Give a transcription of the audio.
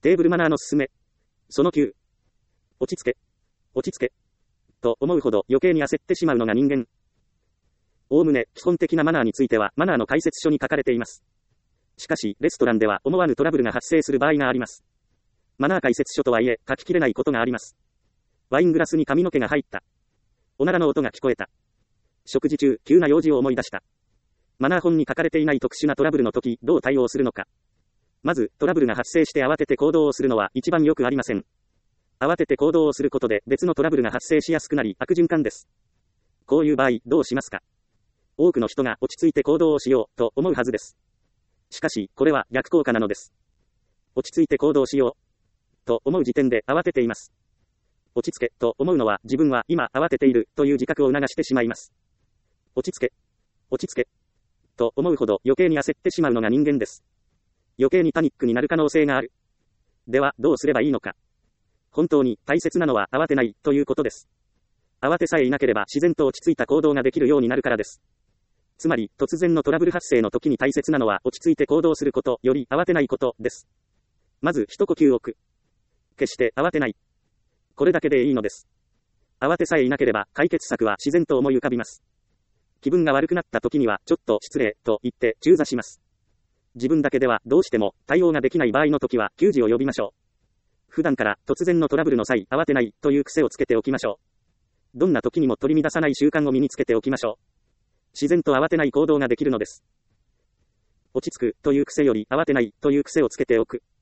テーブルマナーのすすめ。その9。落ち着け。落ち着け。と思うほど余計に焦ってしまうのが人間。おおむね基本的なマナーについてはマナーの解説書に書かれています。しかし、レストランでは思わぬトラブルが発生する場合があります。マナー解説書とはいえ、書ききれないことがあります。ワイングラスに髪の毛が入った。おならの音が聞こえた。食事中、急な用事を思い出した。マナー本に書かれていない特殊なトラブルの時、どう対応するのか。まず、トラブルが発生して慌てて行動をするのは一番よくありません。慌てて行動をすることで別のトラブルが発生しやすくなり悪循環です。こういう場合、どうしますか。多くの人が落ち着いて行動をしようと思うはずです。しかし、これは逆効果なのです。落ち着いて行動しようと思う時点で慌てています。落ち着けと思うのは自分は今慌てているという自覚を促してしまいます。落ち着け、落ち着けと思うほど余計に焦ってしまうのが人間です。余計にパニックになる可能性がある。では、どうすればいいのか。本当に大切なのは慌てないということです。慌てさえいなければ自然と落ち着いた行動ができるようになるからです。つまり、突然のトラブル発生の時に大切なのは落ち着いて行動することより慌てないことです。まず一呼吸置く。決して慌てない。これだけでいいのです。慌てさえいなければ解決策は自然と思い浮かびます。気分が悪くなった時にはちょっと失礼と言って中座します。自分だけではどうしても対応ができない場合の時は給仕を呼びましょう。普段から突然のトラブルの際慌てないという癖をつけておきましょう。どんな時にも取り乱さない習慣を身につけておきましょう。自然と慌てない行動ができるのです。落ち着くという癖より慌てないという癖をつけておく。